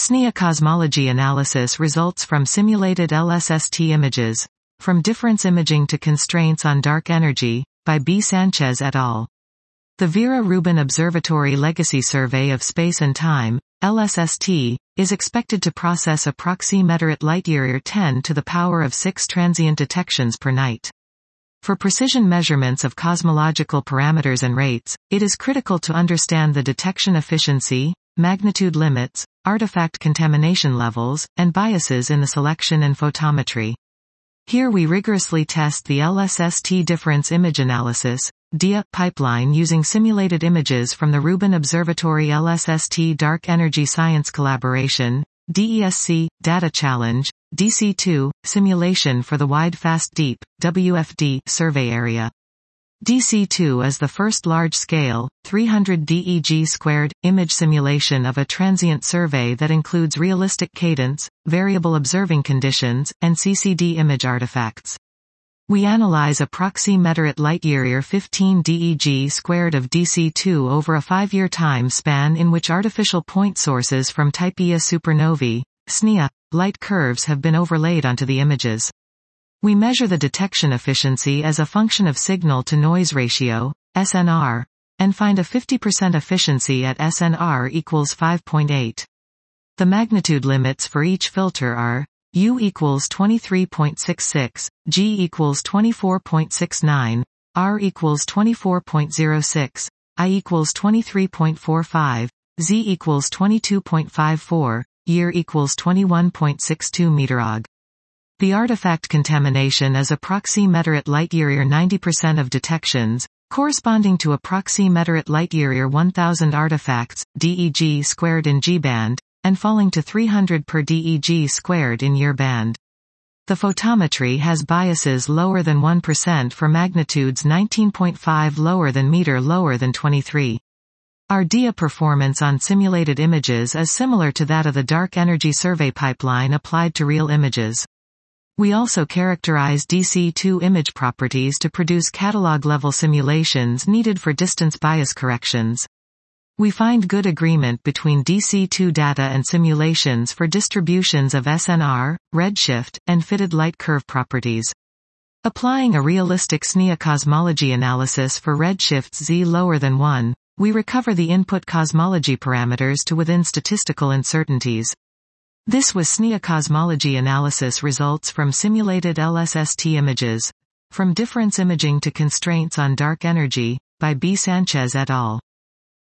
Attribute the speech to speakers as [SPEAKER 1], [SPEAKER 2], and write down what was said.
[SPEAKER 1] SNIA cosmology analysis results from simulated LSST images. From Difference Imaging to Constraints on Dark Energy, by B. Sanchez et al. The Vera Rubin Observatory Legacy Survey of Space and Time, LSST, is expected to process approximately light-year 10 to the power of 6 transient detections per night. For precision measurements of cosmological parameters and rates, it is critical to understand the detection efficiency, magnitude limits, artifact contamination levels, and biases in the selection and photometry. Here we rigorously test the LSST difference image analysis (DIA) pipeline using simulated images from the Rubin Observatory LSST Dark Energy Science Collaboration (DESC) Data Challenge DC2 simulation for the Wide Fast Deep WFD survey area. DC2 is the first large-scale, 300 DEG² image simulation of a transient survey that includes realistic cadence, variable observing conditions, and CCD image artifacts. We analyze approximately light-year 15 DEG² of DC2 over a 5-year time span in which artificial point sources from Type Ia supernovae, SNIA, light curves have been overlaid onto the images. We measure the detection efficiency as a function of signal-to-noise ratio, SNR, and find a 50% efficiency at SNR equals 5.8. The magnitude limits for each filter are U equals 23.66, G equals 24.69, R equals 24.06, I equals 23.45, Z equals 22.54, year equals 21.62 meterog. The artifact contamination is approximately light-year 90% of detections, corresponding to approximately light-year 1000 artifacts, DEG² in G-band, and falling to 300 per DEG² in year band. The photometry has biases lower than 1% for magnitudes 19.5 lower than meter lower than 23. Our DIA performance on simulated images is similar to that of the dark energy survey pipeline applied to real images. We also characterize DC2 image properties to produce catalog-level simulations needed for distance bias corrections. We find good agreement between DC2 data and simulations for distributions of SNR, redshift, and fitted light curve properties. Applying a realistic SNIA cosmology analysis for redshifts Z lower than 1, we recover the input cosmology parameters to within statistical uncertainties. This was SNIA cosmology analysis results from simulated LSST images. From Difference Imaging to Constraints on Dark Energy, by B. Sanchez et al.